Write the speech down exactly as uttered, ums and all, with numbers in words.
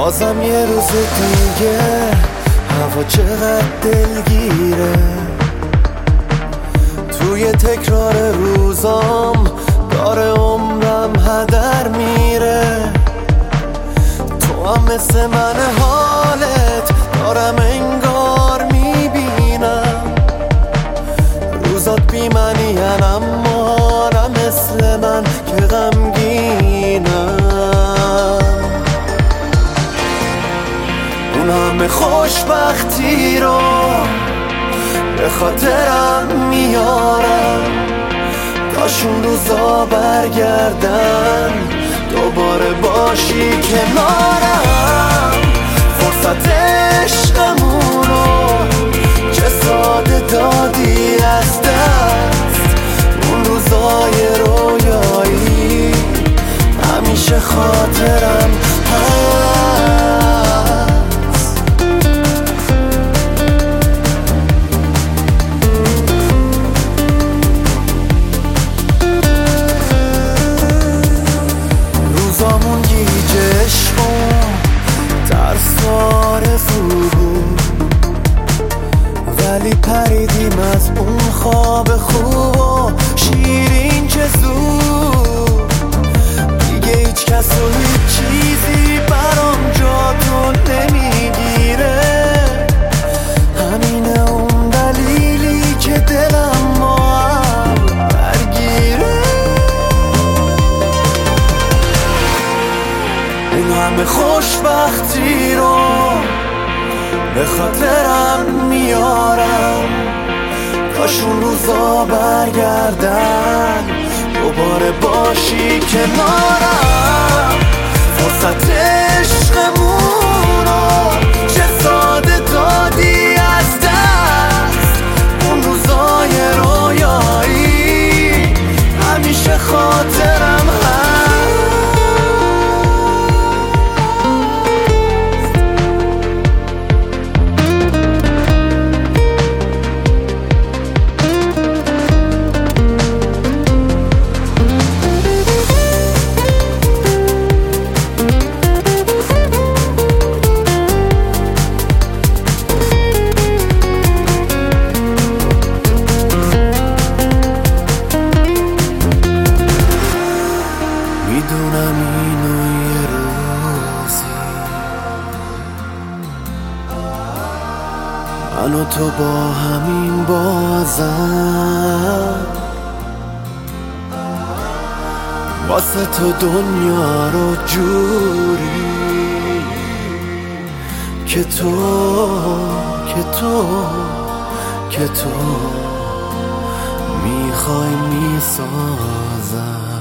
بازم یه روز دیگه هوا چقدر دلگیره، توی تکرار روزام داره عمرم هدر میره. تو هم مثل من حالت دارم انگار میبینم، روزات بی معنین اما نه مثل من که غمگینم. اون همه خوشبختی رو به خاطرم میارم، کاش اون روزا برگردن دوباره باشی کنارم. فرصت عشقمونو چه ساده دادی از دست، اون روزای رویایی همیشه خاطرم هست. روزامون گیج عشق و ترس و آرزو بود، ولی پریدیم از اون خواب خوب و شیرین چه زود. دیگه هیچ کس و هیچ چیزی برام جا تو نمیگیره، همینه اون دلیلی که دلم ما هم درگیره. اون همه خوشبختی رو به خاطرم میارم، کاش اون روزا برگردن دوباره باشی کنارم. فرصت عشقمونو چه ساده دادی از دست، اون روزای رویایی همیشه خاطرم هست. میدونم اینو یه روزی من و تو با همین بازم واسه تو دنیا رو جوری که تو که تو که تو میخوای میسازم.